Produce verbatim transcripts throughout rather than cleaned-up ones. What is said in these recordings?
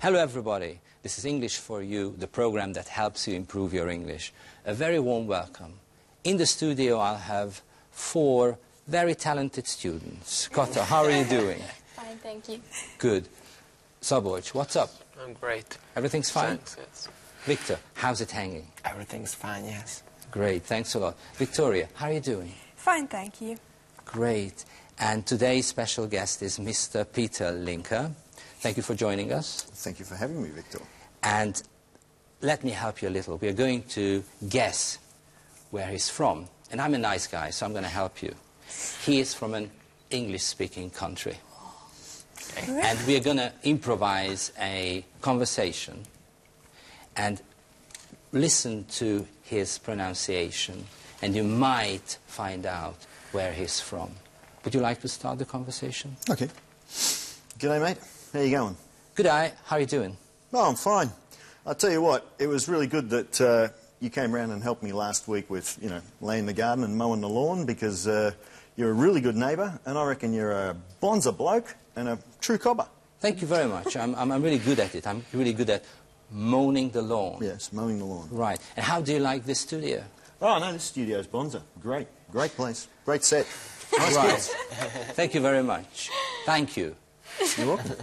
Hello everybody, this is English for You, the program that helps you improve your English. A very warm welcome. In the studio I'll have four very talented students. Kata, how are you doing? Fine, thank you. Good. Szabolcs, what's up? I'm great. Everything's fine? Thanks, yes. Victor, how's it hanging? Everything's fine, yes. Great, thanks a lot. Victoria, how are you doing? Fine, thank you. Great. And today's special guest is Mister Peter Linker. Thank you for joining us. Thank you for having me, Victor. And let me help you a little. We are going to guess where he's from. And I'm a nice guy, so I'm going to help you. He is from an English-speaking country. Okay. And we are going to improvise a conversation and listen to his pronunciation, and you might find out where he's from. Would you like to start the conversation? Okay. G'day, mate. How you going? Good day. How are you doing? Oh, I'm fine. I'll tell you what, it was really good that uh, you came round and helped me last week with, you know, laying the garden and mowing the lawn, because uh, you're a really good neighbour, and I reckon you're a bonza bloke and a true cobber. Thank you very much. I'm, I'm, I'm really good at it. I'm really good at mowing the lawn. Yes, mowing the lawn. Right. And how do you like this studio? Oh, no, this studio's bonza. Great. Great place. Great set. Nice Right. girls. Thank you very much. Thank you. You're welcome.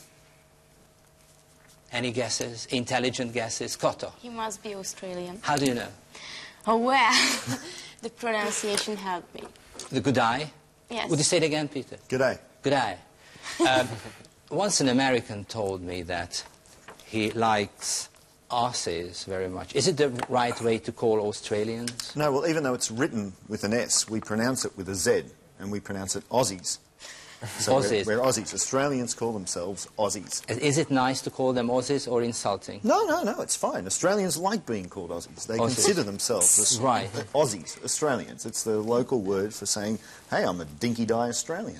Any guesses? Intelligent guesses? Kata, He must be Australian. how do you know? Oh, well, the pronunciation helped me. The good eye? Yes. Would you say it again, Peter? G'day. Good eye. Um, once an American told me that he likes Aussies very much. Is it the right way to call Australians? No, well, even though it's written with an S, we pronounce it with a Z, and we pronounce it Aussies. So Aussies. We're, we're Aussies. Australians call themselves Aussies. Is it nice to call them Aussies or insulting? No, no, no, it's fine. Australians like being called Aussies. They Aussies. consider themselves as Right. Aussies, Australians. It's the local word for saying, hey, I'm a dinky-die Australian.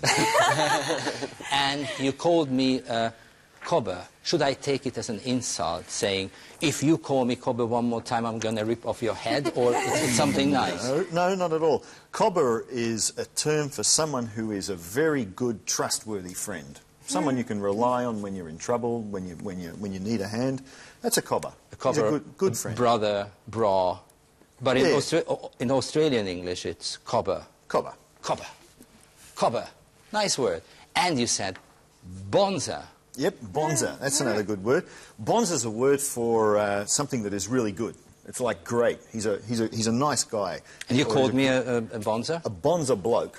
And you called me a cobber. Should I take it as an insult, saying, if you call me cobber one more time, I'm going to rip off your head, or is it something nice? No, no, not at all. Cobber is a term for someone who is a very good, trustworthy friend. Someone you can rely on when you're in trouble, when you, when you, when you need a hand. That's a cobber. A cobber, He's a good, good friend. brother, bra. But in, Yeah. Austra in Australian English, it's cobber. Cobber. Cobber. Cobber. Nice word. And you said bonza. Yep, bonza. That's another good word. Bonza's a word for uh, something that is really good. It's like great. He's a, he's a, he's a nice guy. And you Or called a, me a, a, a bonza? a bonza bloke.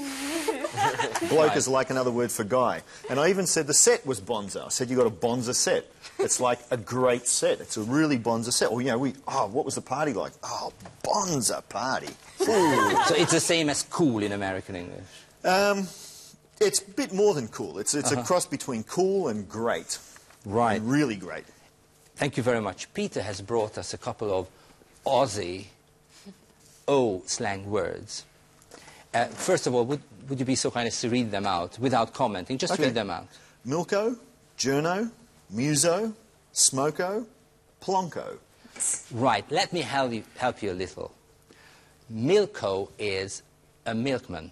Bloke Right. is like another word for guy. And I even said the set was bonza. I said you got a bonza set. It's like a great set. It's a really bonza set. Or, you know, we, oh, what was the party like? Oh, bonza party. Ooh. So it's the same as cool in American English. Um, it's a bit more than cool. It's, it's Uh-huh. a cross between cool and great. Right. And really great. Thank you very much. Peter has brought us a couple of Aussie O slang words. Uh, first of all, would, would you be so kind as to read them out without commenting? Just Okay. read them out. Milko, journo, muso, smoko, plonko. Right, let me help you, help you a little. Milko is a milkman.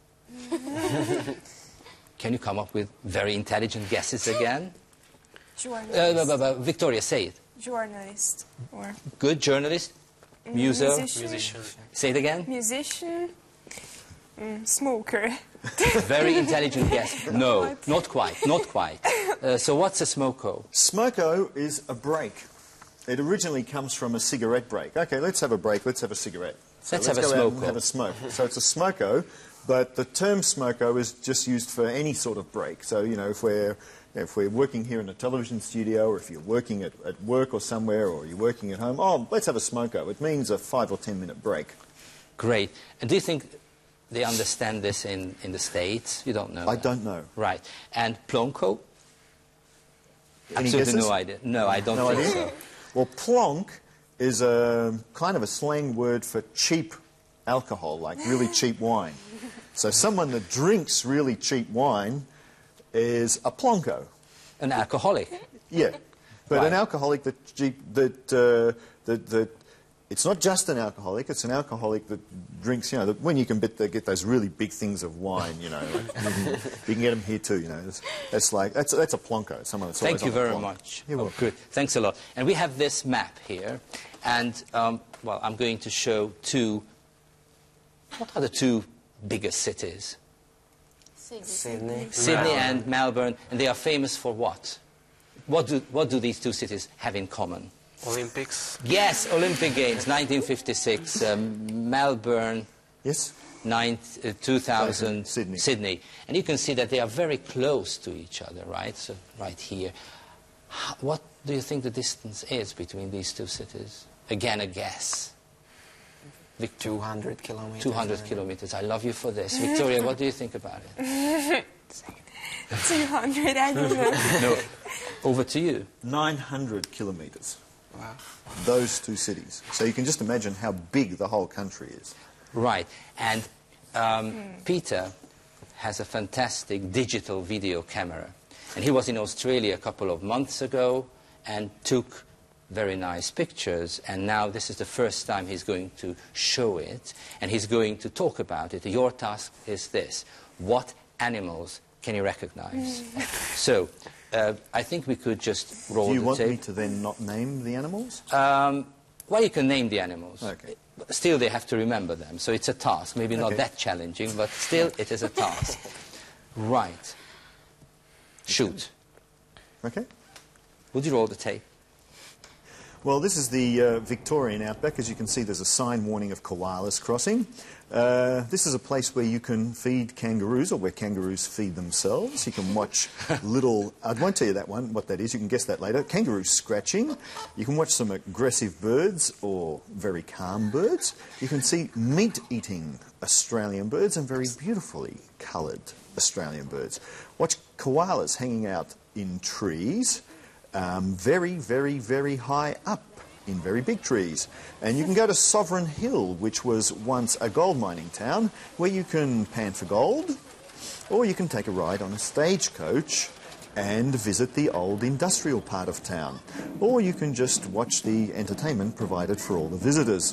Can you come up with very intelligent guesses again? Journalist. Uh, b- b- Victoria, say it. Journalist. Or Good journalist, muso. musician. Musician. Say it again. Musician. Mm, smoker. Very intelligent guess. No, not quite, not quite. Uh, so what's a smoko? Smoko is a break. It originally comes from a cigarette break. Okay, let's have a break. Let's have a cigarette. So Let's have a go out and smoko. have a smoke. So it's a smoko, but the term smoko is just used for any sort of break. So, you know, if we're, if we're working here in a television studio, or if you're working at, at work or somewhere, or you're working at home, oh, let's have a smoko. It means a five or ten minute break. Great. And do you think they understand this in, in the States? You don't know. I that. don't know. Right. And plonko? Any Absolutely guesses? no idea. No, I don't No think idea? so. Well, plonk is a kind of a slang word for cheap alcohol, like really cheap wine. So someone that drinks really cheap wine is a plonko. An alcoholic. Yeah, but Right. an alcoholic that cheap, that uh, that that it's not just an alcoholic, it's an alcoholic that drinks, you know, that when you can bet, they get those really big things of wine, you know. You can get them here too, you know. It's, it's like, that's, that's a plonker. Someone that's Thank you always on a very plonker. much. You're Oh, welcome. good. Thanks a lot. And we have this map here. And, um, well, I'm going to show two, what are the two biggest cities? Sydney. Sydney and Melbourne. And they are famous for what? What do, what do these two cities have in common? Olympics. Yes, Olympic Games, nineteen fifty-six, um, Melbourne, Yes? nine, uh, two thousand, Sydney. Sydney. And you can see that they are very close to each other, right? So, right here. How, what do you think the distance is between these two cities? Again, a guess. Vic- two hundred kilometers. two hundred kilometers. I love you for this. Victoria, what do you think about it? two hundred, I don't know. No. Over to you. nine hundred kilometres. Wow. Those two cities. So you can just imagine how big the whole country is. Right. And um, Peter has a fantastic digital video camera. And he was in Australia a couple of months ago and took very nice pictures. And now this is the first time he's going to show it. And he's going to talk about it. Your task is this. What animals can you recognize? So uh, I think we could just roll Do you the want tape. me to then not name the animals? Um, well, you can name the animals. Okay. Still, they have to remember them, so it's a task. Maybe not Okay. that challenging, but still, it is a task. Right. Shoot. Okay. Would you roll the tape? Well, this is the uh, Victorian outback. As you can see, there's a sign warning of koalas crossing. Uh, this is a place where you can feed kangaroos, or where kangaroos feed themselves. You can watch little... I won't tell you that one, what that is. You can guess that later. Kangaroos scratching. You can watch some aggressive birds or very calm birds. You can see meat-eating Australian birds and very beautifully coloured Australian birds. Watch koalas hanging out in trees. Um, very, very, very high up in very big trees. And you can go to Sovereign Hill, which was once a gold mining town, where you can pan for gold, or you can take a ride on a stagecoach and visit the old industrial part of town. Or you can just watch the entertainment provided for all the visitors.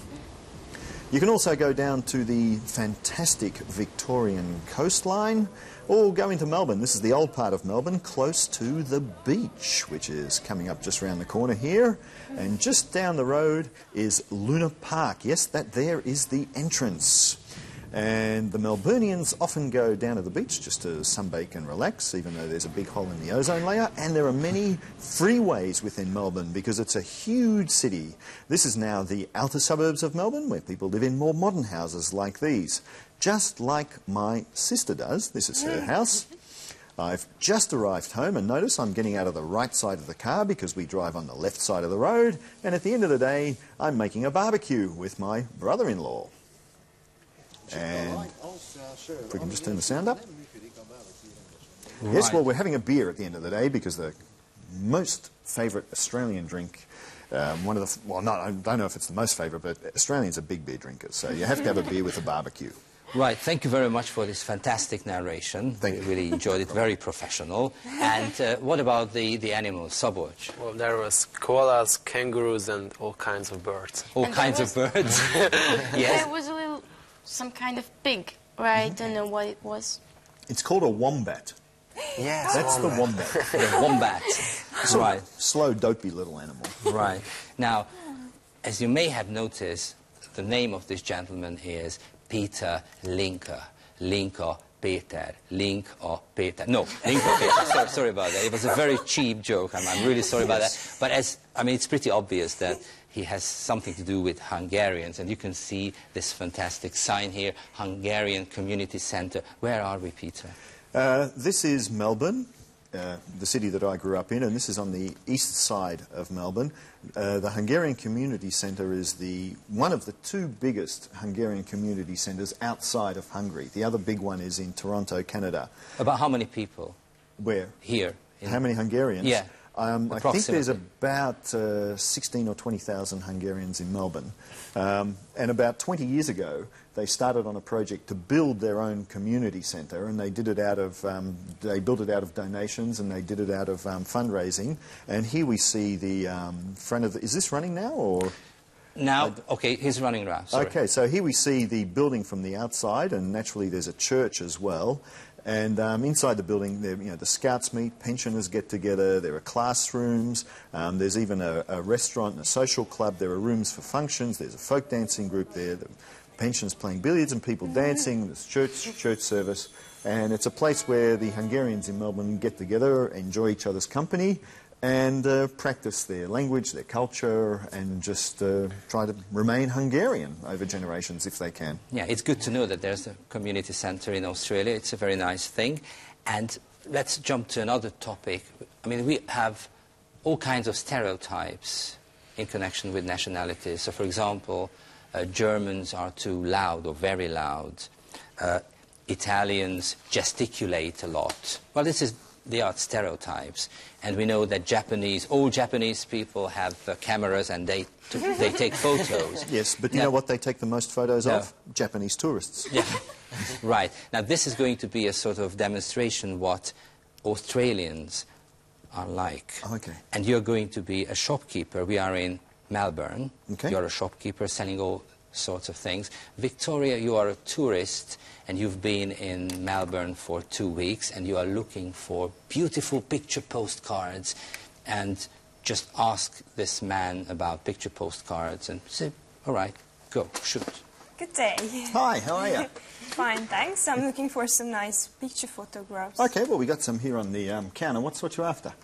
You can also go down to the fantastic Victorian coastline, or go into Melbourne. This is the old part of Melbourne, close to the beach, which is coming up just round the corner here. And just down the road is Luna Park. Yes, that there is the entrance. And the Melburnians often go down to the beach just to sunbake and relax, even though there's a big hole in the ozone layer. And there are many freeways within Melbourne because it's a huge city. This is now the outer suburbs of Melbourne, where people live in more modern houses like these. Just like my sister does. This is her house. I've just arrived home, and notice I'm getting out of the right side of the car because we drive on the left side of the road. And at the end of the day, I'm making a barbecue with my brother-in-law. And if we can just turn the sound up. Yes, well, we're having a beer at the end of the day because the most favourite Australian drink, um, one of the, well, no, I don't know if it's the most favourite, but Australians are big beer drinkers, so you have to have a beer with a barbecue. Right, thank you very much for this fantastic narration. Thank you. We really enjoyed it, very professional. And uh, what about the, the animals, Szabolcs? Well, there was koalas, kangaroos, and all kinds of birds. All And kinds there of birds. Yes. There was a little, some kind of pig, right? I don't know what it was. It's called a wombat. Yes, That's the wombat. wombat. The wombat. Sort Right. of slow, dopey little animal. Right. Now, as you may have noticed, the name of this gentleman is Peter Linker. Linker Peter. Link or Peter. No, Linker Peter. Sorry, sorry about that. It was a very cheap joke. I'm, I'm really sorry about that. But as, I mean, it's pretty obvious that he has something to do with Hungarians. And you can see this fantastic sign here, Hungarian Community Centre. Where are we, Peter? Uh, this is Melbourne, uh, the city that I grew up in, and this is on the east side of Melbourne. Uh, the Hungarian Community Centre is the one of the two biggest Hungarian community centres outside of Hungary. The other big one is in Toronto, Canada. About how many people Where? here? in- How many Hungarians? Yeah, Um, I think there's approximately. about uh, sixteen or twenty thousand Hungarians in Melbourne. Um, and about twenty years ago, they started on a project to build their own community centre, and they did it out of, um, they built it out of donations, and they did it out of um, fundraising. And here we see the um, front of the, is this running now, or? Now, okay, he's running around. Sorry. Okay, so here we see the building from the outside, and naturally there's a church as well. And um, inside the building, there, you know, the scouts meet, pensioners get together, there are classrooms, um, there's even a, a restaurant and a social club, there are rooms for functions, there's a folk dancing group there, the pensioners playing billiards and people dancing, there's church, church service, and it's a place where the Hungarians in Melbourne get together, enjoy each other's company, and uh, practice their language, their culture, and just uh, try to remain Hungarian over generations if they can. Yeah, it's good to know that there's a community centre in Australia. It's a very nice thing. And let's jump to another topic. I mean, we have all kinds of stereotypes in connection with nationalities. So, for example, uh, Germans are too loud or very loud. Uh, Italians gesticulate a lot. Well, this is... They are stereotypes, and we know that Japanese, all Japanese people have uh, cameras and they t they take photos. Yes, but you now, know what they take the most photos no. of? Japanese tourists. Yeah, right. Now this is going to be a sort of demonstration what Australians are like. Okay. And you're going to be a shopkeeper. We are in Melbourne. Okay. You're a shopkeeper selling all sorts of things. Victoria, you are a tourist and you've been in Melbourne for two weeks and you are looking for beautiful picture postcards, and just ask this man about picture postcards and say, all right, go, shoot. Good day. Hi, how are you? Fine, thanks. I'm looking for some nice picture photographs. Okay, well, we got some here on the um, counter. What's what you're after?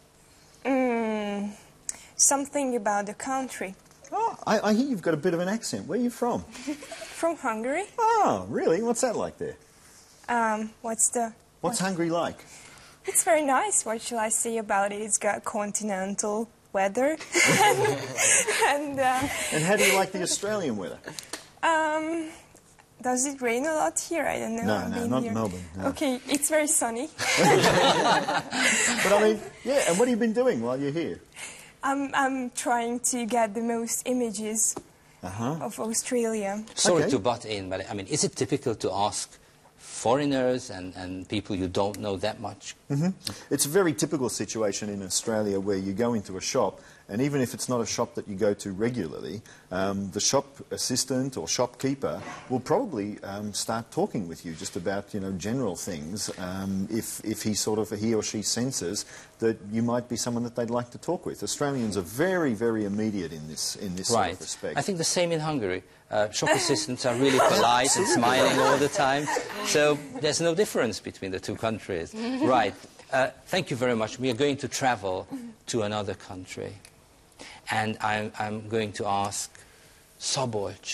Mm, something about the country. Oh, I, I hear you've got a bit of an accent. Where are you from? From Hungary. Oh, really? What's that like there? Um, what's the... What's what? Hungary like? It's very nice. What shall I say about it? It's got continental weather. and and, uh, And how do you like the Australian weather? um, does it rain a lot here? I don't know. No, I've no, been not here. Melbourne. No. Okay, it's very sunny. But I mean, yeah, and what have you been doing while you're here? I'm, I'm trying to get the most images Uh-huh. of Australia. Sorry Okay. to butt in, but I mean, is it typical to ask foreigners and, and people you don't know that much? Mm-hmm. It's a very typical situation in Australia where you go into a shop, and even if it's not a shop that you go to regularly, um, the shop assistant or shopkeeper will probably um, start talking with you just about, you know, general things um, if, if he sort of, he or she senses that you might be someone that they'd like to talk with. Australians are very, very immediate in this, in this sort Right. of respect. I think the same in Hungary. Uh, shop assistants are really polite and smiling all the time. So there's no difference between the two countries. Right. Uh, thank you very much. We are going to travel to another country. And I'm, I'm going to ask Szabolcs.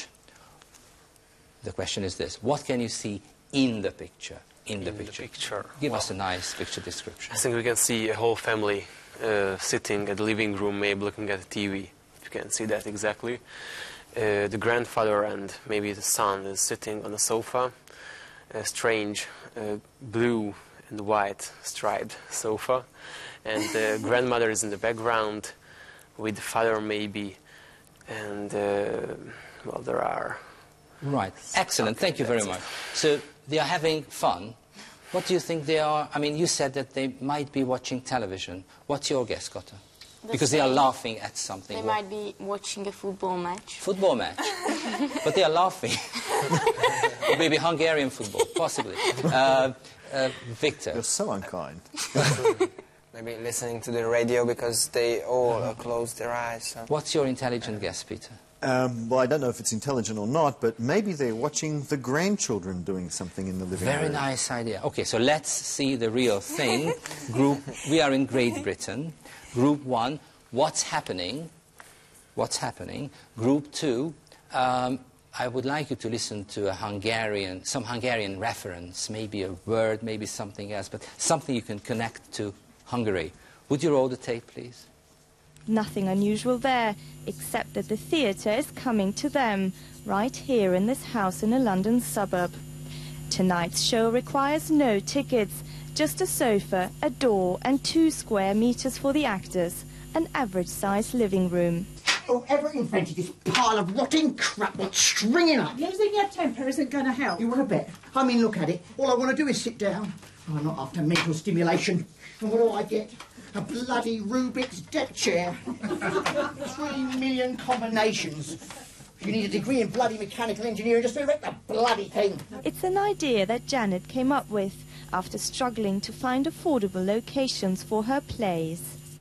The question is this. What can you see in the picture? In the In picture. the picture. Give Well, us a nice picture description. I think we can see a whole family uh, sitting at the living room, maybe looking at the T V. You can see that exactly. Uh, the grandfather and maybe the son is sitting on a sofa, a strange uh, blue and white striped sofa, and the grandmother is in the background with the father maybe, and uh, well, there are... Right. Excellent. Thank you very much. So they are having fun. What do you think they are? I mean, you said that they might be watching television. What's your guess, Gotta? The Because they are same. laughing at something. They What- might be watching a football match. Football match. But they are laughing. Or maybe Hungarian football, possibly. Uh, uh, Victor. You're so unkind. Maybe listening to the radio because they all uh, close their eyes. So. What's your intelligent guess, Peter? Um, well, I don't know if it's intelligent or not, but maybe they're watching the grandchildren doing something in the living Very room. nice idea. Okay, so let's see the real thing. Group, we are in Great Britain. Group one, what's happening? What's happening? Group two, um, I would like you to listen to a Hungarian, some Hungarian reference, maybe a word, maybe something else, but something you can connect to Hungary. Would you roll the tape, please? Nothing unusual there, except that the theatre is coming to them, right here in this house in a London suburb. Tonight's show requires no tickets, just a sofa, a door and two square metres for the actors, an average-sized living room. Whoever invented this pile of rotting crap that's stringing up? Losing your temper isn't going to help. You want to bet? I mean, look at it. All I want to do is sit down. I'm not after mental stimulation. And what do I get? A bloody Rubik's deck chair. Three million combinations. You need a degree in bloody mechanical engineering just to erect the bloody thing. It's an idea that Janet came up with after struggling to find affordable locations for her plays.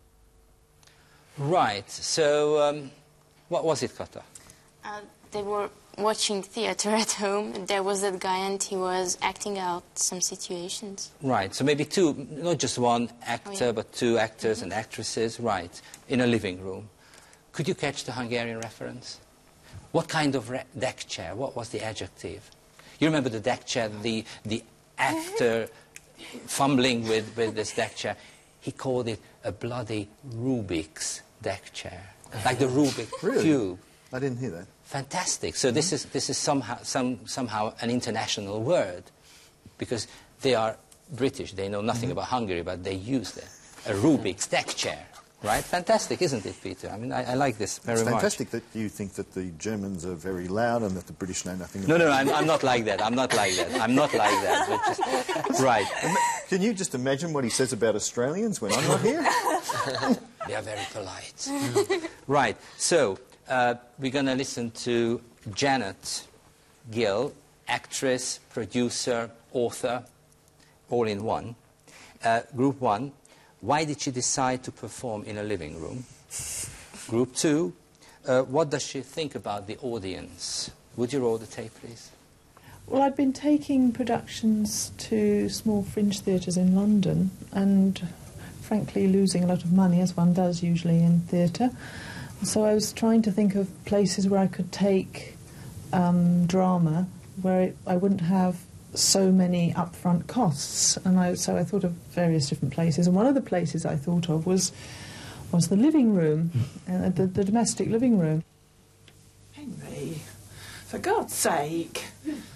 Right, so um, what was it, Kata? Uh, they were watching theater at home, and there was that guy, and he was acting out some situations. Right, so maybe two, not just one actor, Oh, yeah. but two actors and actresses, right, in a living room. Could you catch the Hungarian reference? What kind of re deck chair? What was the adjective? You remember the deck chair, the, the actor fumbling with, with this deck chair? He called it a bloody Rubik's deck chair, like the Rubik Really? cube. I didn't hear that. Fantastic. So this is, this is somehow, some, somehow an international word, because they are British. They know nothing about Hungary, but they use it. A Rubik's deck chair. Right? Fantastic, isn't it, Peter? I mean, I, I like this very It's much. fantastic that you think that the Germans are very loud and that the British know nothing No, about no, no, I'm, I'm not like that. I'm not like that. I'm not like that. But just, right. Can you just imagine what he says about Australians when I'm not here? They are very polite. Right. So, uh, we're going to listen to Janet Gill, actress, producer, author, all in one. Uh, group one. Why did she decide to perform in a living room? Group two, uh, what does she think about the audience? Would you roll the tape, please? Well, I'd been taking productions to small fringe theatres in London and, frankly, losing a lot of money, as one does usually in theatre. So I was trying to think of places where I could take um, drama, where it, I wouldn't have so many upfront costs, and I, so I thought of various different places, and one of the places I thought of was was the living room, uh, the, the domestic living room. Henry, for God's sake.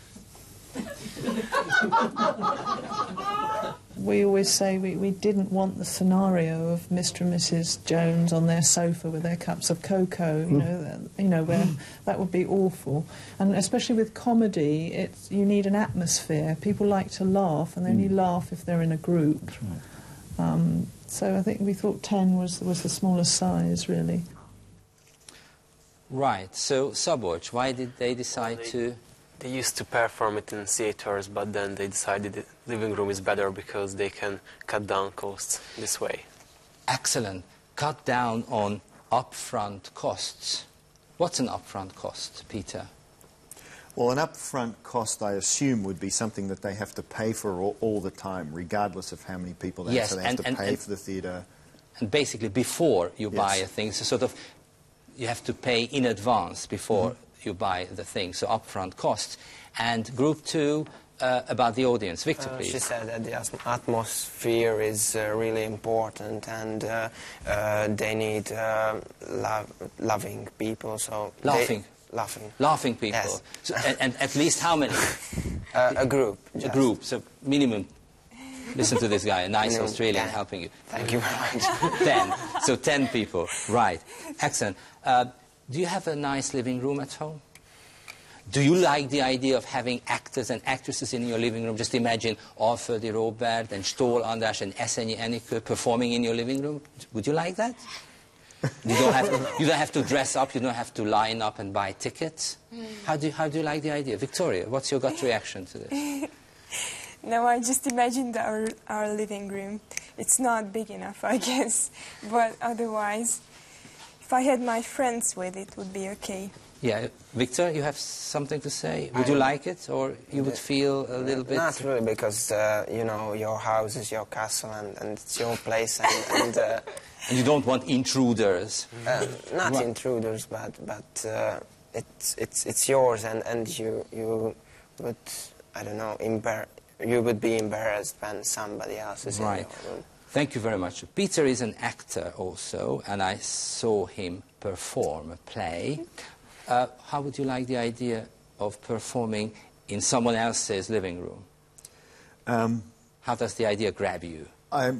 We always say we, we didn't want the scenario of Mister and Missus Jones on their sofa with their cups of cocoa, you know, that, you know, where that would be awful. And especially with comedy, it's, you need an atmosphere. People like to laugh, and they only laugh if they're in a group. Um, so I think we thought ten was, was the smallest size, really. Right. So, Szabolcs, why did they decide Well, they- to... They used to perform it in theaters, but then they decided the living room is better because they can cut down costs this way. Excellent. Cut down on upfront costs. What's an upfront cost, Peter? Well, an upfront cost, I assume, would be something that they have to pay for all, all the time, regardless of how many people they Yes, have. So they have and- to and- pay and- for the theatre. And basically, before you buy Yes. a thing, so sort of, you have to pay in advance before you buy the thing, so upfront costs. And group two, uh, about the audience. Victor, Uh, please. she said that the as- atmosphere is uh, really important, and uh, uh, they need uh, lo loving people. So they- Laughing. laughing. Laughing people. Yes. So, and, and at least how many? Uh, a group. A just. group, so minimum. Listen to this guy, a nice Minimum Australian ten. helping you. Thank you very much. ten. So ten people. Right. Excellent. Uh, do you have a nice living room at home? Do you like the idea of having actors and actresses in your living room? Just imagine Alföldi Robert and Stól András and Eszenyi Enikő performing in your living room. Would you like that? You don't have to, you don't have to dress up, you don't have to line up and buy tickets. How do you, how do you like the idea? Victoria, what's your gut reaction to this? No, I just imagined our, our living room. It's not big enough, I guess. But otherwise, if I had my friends with, it would be okay. Yeah, Victor, you have something to say? Would you like it, or you would feel a little bit... Not really, because, uh, you know, your house is your castle, and, and it's your place, and... and uh, And you don't want intruders. uh, not Right. intruders, but but uh, it's it's it's yours, and, and you you would, I don't know, embar you would be embarrassed when somebody else is Right. in your room. Thank you very much. Peter is an actor also, and I saw him perform a play. Uh, how would you like the idea of performing in someone else's living room? Um, How does the idea grab you? I,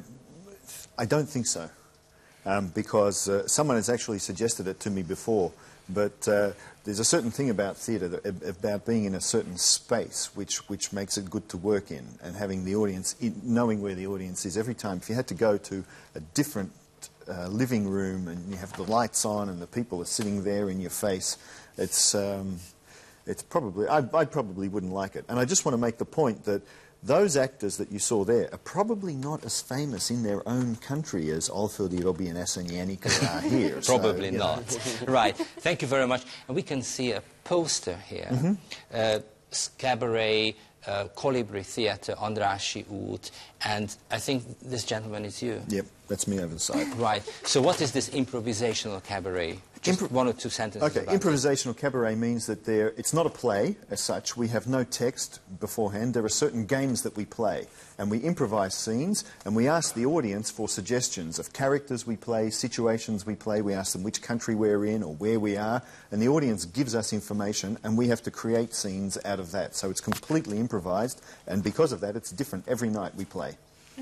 I don't think so, um, because uh, someone has actually suggested it to me before, but uh, there's a certain thing about theatre, that, about being in a certain space, which, which makes it good to work in, and having the audience, in, knowing where the audience is every time. If you had to go to a different uh, living room and you have the lights on and the people are sitting there in your face, it's, um, it's probably, I, I probably wouldn't like it. And I just want to make the point that those actors that you saw there are probably not as famous in their own country as Alfred Robbie and Asen Yannick are here. Probably so, not. Right. Thank you very much. And we can see a poster here. Mm-hmm. uh, Cabaret, uh, Colibri Theatre, Andrássy út, and I think this gentleman is you. Yep, that's me over the side. Right. So what is this improvisational cabaret? Just Impro one or two sentences. Okay, about improvisational cabaret means that there, it's not a play as such. We have no text beforehand. There are certain games that we play, and we improvise scenes, and we ask the audience for suggestions of characters we play, situations we play. We ask them which country we're in or where we are, and the audience gives us information, and we have to create scenes out of that. So it's completely improvised, and because of that, it's different every night we play.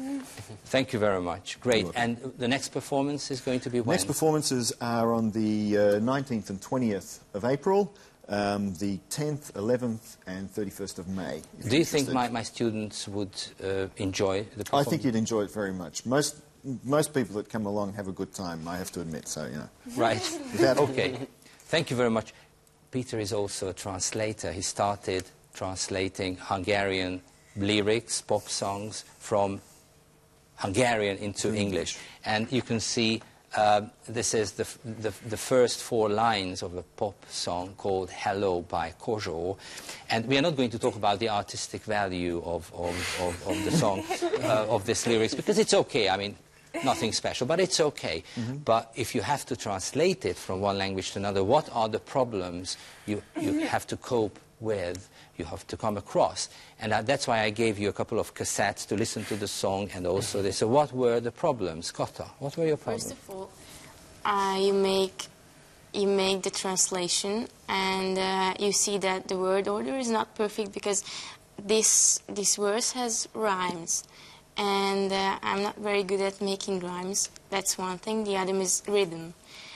Thank you very much. Great. And the next performance is going to be when? Next performances are on the uh, nineteenth and twentieth of April, um, the tenth, eleventh and thirty-first of May. Do you think my, my students would uh, enjoy the performance? I think you'd enjoy it very much. Most, most people that come along have a good time, I have to admit, so, you know. Right. Okay. Thank you very much. Peter is also a translator. He started translating Hungarian lyrics, pop songs, from Hungarian into English. And you can see uh, this is the, the, the first four lines of a pop song called Hello by Kozsó. And we are not going to talk about the artistic value of, of, of, of the song, uh, of this lyrics, because it's okay. I mean, nothing special, but it's okay. Mm-hmm. But if you have to translate it from one language to another, what are the problems you, you have to cope with, you have to come across? And uh, that's why I gave you a couple of cassettes to listen to the song, and also this. So what were the problems? Kata, what were your problems? First of all, uh, you make you make the translation, and uh, you see that the word order is not perfect, because this this verse has rhymes, and uh, I'm not very good at making rhymes. That's one thing. The other is rhythm.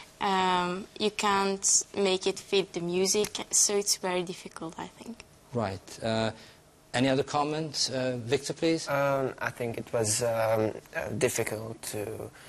Um, you can't make it fit the music, so it's very difficult, I think. Right. Uh, any other comments? Uh, Victor, please? Um, I think it was um, uh, difficult to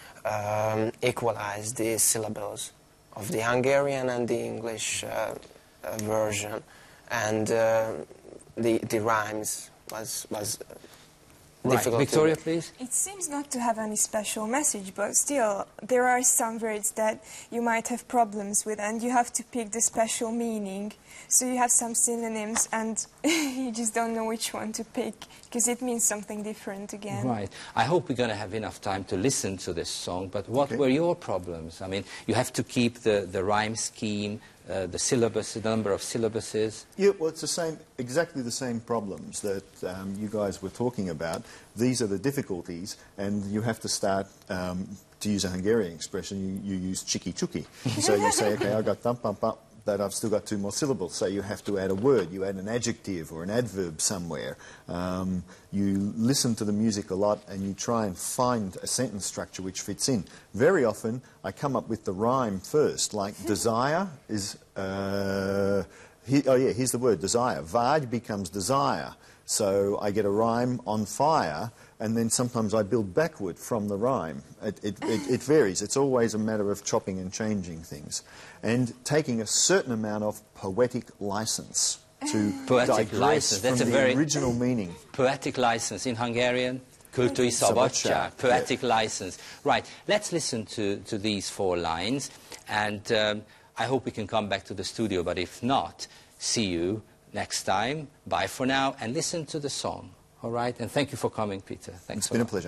um, equalize the syllables of the Hungarian and the English uh, uh, version, and uh, the, the rhymes was, was right. difficult. Victoria, to... please? It seems not to have any special message, but still, there are some words that you might have problems with, and you have to pick the special meaning. So you have some synonyms, and you just don't know which one to pick, because it means something different again. Right. I hope we're going to have enough time to listen to this song, but what okay. were your problems? I mean, you have to keep the, the rhyme scheme, uh, the syllabus, the number of syllabuses. Yeah, well, it's the same, exactly the same problems that um, you guys were talking about. These are the difficulties, and you have to start, um, to use a Hungarian expression, you, you use chiki-chuki. So you say, okay, I got thump, bump, bump, but I've still got two more syllables, so you have to add a word, you add an adjective or an adverb somewhere. Um, you listen to the music a lot and you try and find a sentence structure which fits in. Very often I come up with the rhyme first, like desire is, uh, he, oh yeah, here's the word, desire. Vágy becomes desire. So I get a rhyme on fire, and then sometimes I build backward from the rhyme. It, it, it, it varies. It's always a matter of chopping and changing things. And taking a certain amount of poetic license to poetic digress license. That's from a the very original meaning. Poetic license in Hungarian. Kultúri szabadság. Poetic yeah. license. Right. Let's listen to, to these four lines, and um, I hope we can come back to the studio, but if not, see you next time. Bye for now, and listen to the song. All right? And thank you for coming, Peter. Thanks. It's been a pleasure.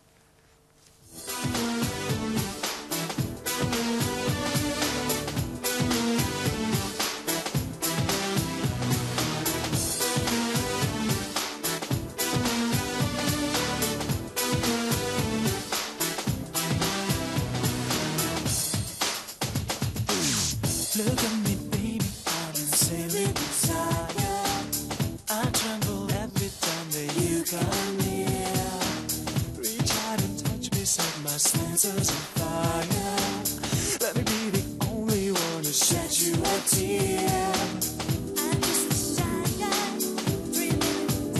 Look at me, baby, I'm insanely desire. I tremble every time that you come near. Reach out and touch me, set my senses on fire. Let me be the only one to shed you a tear. I'm just a shy guy, dreaming of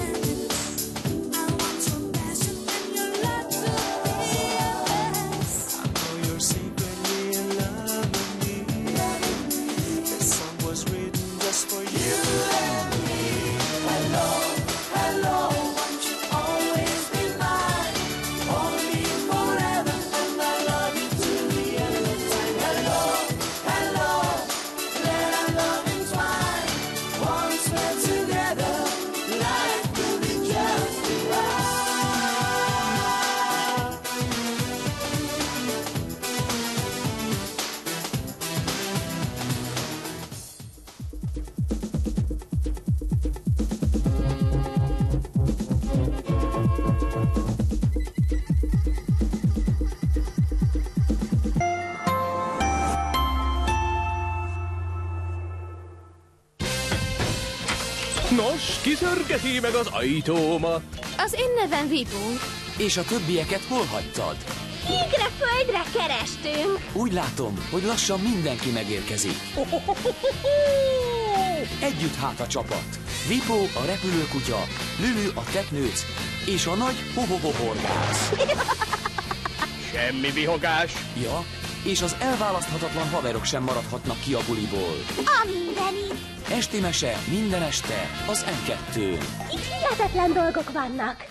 tenderness. I want your passion and your love to be honest. I know Nos, kitörgeti meg az ajtómat? Az én nevem Vipó. És a többieket hol hagytad? Égre földre kerestünk. Úgy látom, hogy lassan mindenki megérkezik. Együtt hát a csapat. Vipó a repülőkutya, Lülü a teknőc és a nagy ho-ho-ho-horgász. Semmi vihogás. Ja, és az elválaszthatatlan haverok sem maradhatnak ki a buliból. A mindenit. Esti mese minden este az em kettőn. Itt hihetetlen dolgok vannak.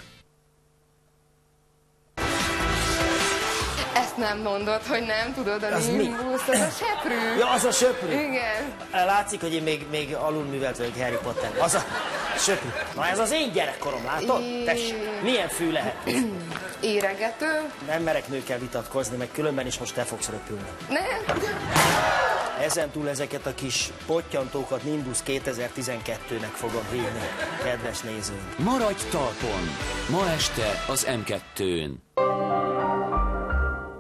Ezt nem mondod, hogy nem tudod, a Az mi? Nimbus, az a seprű. Ja, az a söprű. Igen. Látszik, hogy én még, még alulművelt vagyok Harry Potter. Az a söprű. Na ez az én gyerekkorom, látod? Tessék, milyen fű lehet? Éregető? Nem merek nőkkel vitatkozni, meg különben is most te fogsz röpülni. Nem. Ezen túl ezeket a kis pottyantókat Nimbus kétezer-tizenkettőnek fogom hívni, kedves nézőink. Maradj talpon! Ma este az em kettőn.